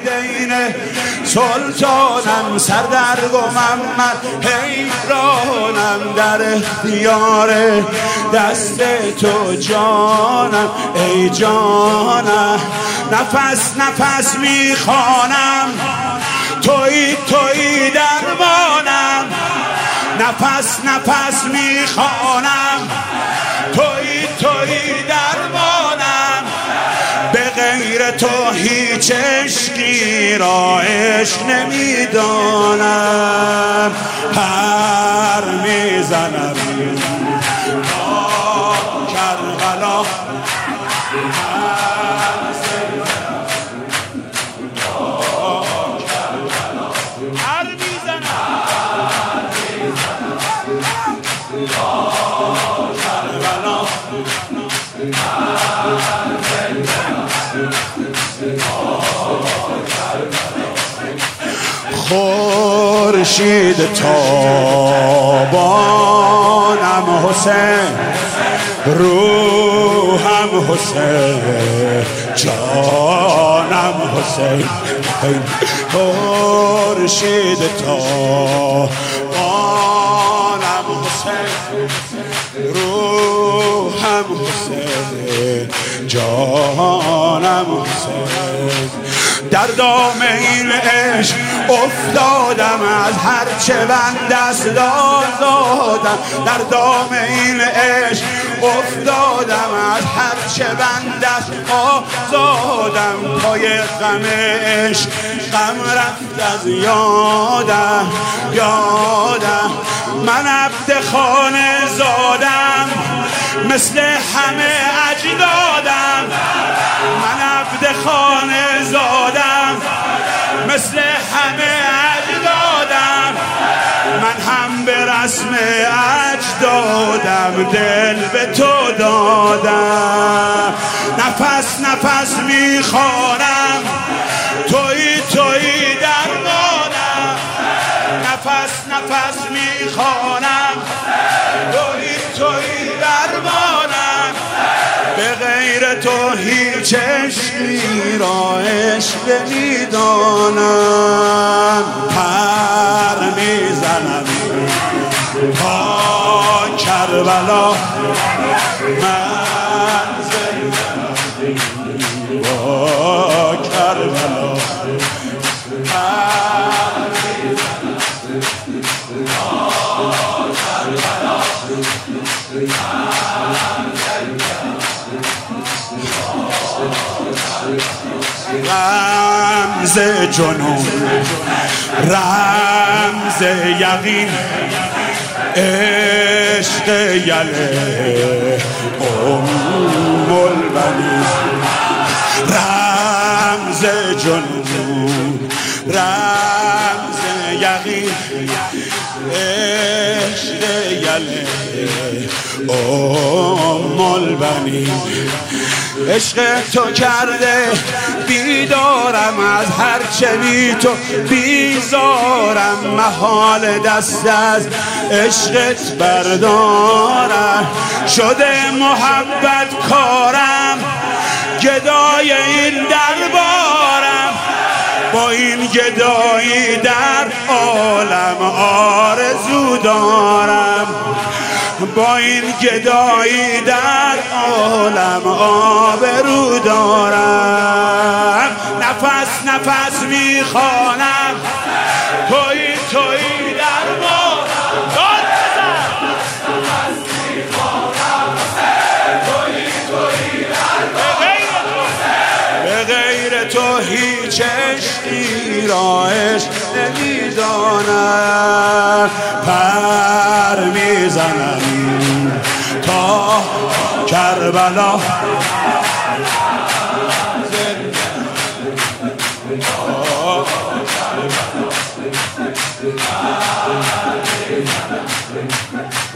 والدین سلطانم سردرگ و محمد حیرانم در اختیار دست تو جانم ای جانم نفس نفس میخوانم تویی تویی درمانم نفس نفس میخوانم تویی تویی درمانم به غیر تو هیچ عشقی را عشق نمیدانم پر میزنم کربلا خورشید تابانم حسین روحم حسین جانم حسین خورشید تابانم حسین روحم حسین جانم حسین در دام این عشق افتادم از هر چه بند است آزادم در دام این عشق افتادم از هر چه بند است آزادم پای غم عشق غم رفت از یادم من عبد خانه زادم مثل همه اجدادم من عبد خانه زادم مثل همه اجدادم من هم به رسم اجدادم دل به تو دادم نفس نفس میخوانم تویی تویی درمانم نفس نفس میخوانم تویی تویی درمانم به غیر تو هیچ عشقی را عشق نمیدانم پر میزنم تا کربلا من زندم با کربلا رمز جنون رمز یقین عشق یله البنین رمز جنون رمز یقین عشق یله البنین عشق تو کرده بیدارم از هر چه بی تو بیزارم محال دست از عشقت بردارم شده محبت کارم گدای این دربارم با این گدایی در عالم آرزو دارم با این گدایی در عالم آبرو دارم نفس نفس میخوانم تویی تویی درمانم داد بزن نفس میخوانم تویی تویی درمانم به غیر تو هیچ عشقی را عشق نمیدانم پر میزنم تا کربلا زنده